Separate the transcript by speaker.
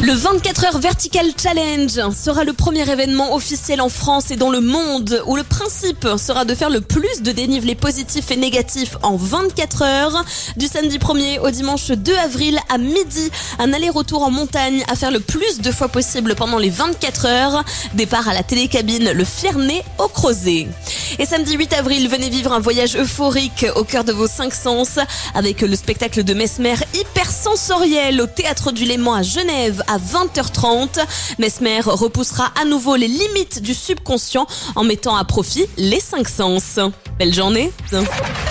Speaker 1: Le 24 heures Vertical Challenge sera le premier événement officiel en France et dans le monde où le principe sera de faire le plus de dénivelé positif et négatif en 24 heures. Du samedi 1er au dimanche 2 avril à midi, un aller-retour en montagne à faire le plus de fois possible pendant les 24 heures. Départ à la télécabine Le Fierney au Crozet. Et samedi 8 avril, venez vivre un voyage euphorique au cœur de vos 5 sens avec le spectacle de Mesmer hypersensoriel au Théâtre du Léman à Genève à 20h30. Mesmer repoussera à nouveau les limites du subconscient en mettant à profit les 5 sens. Belle journée.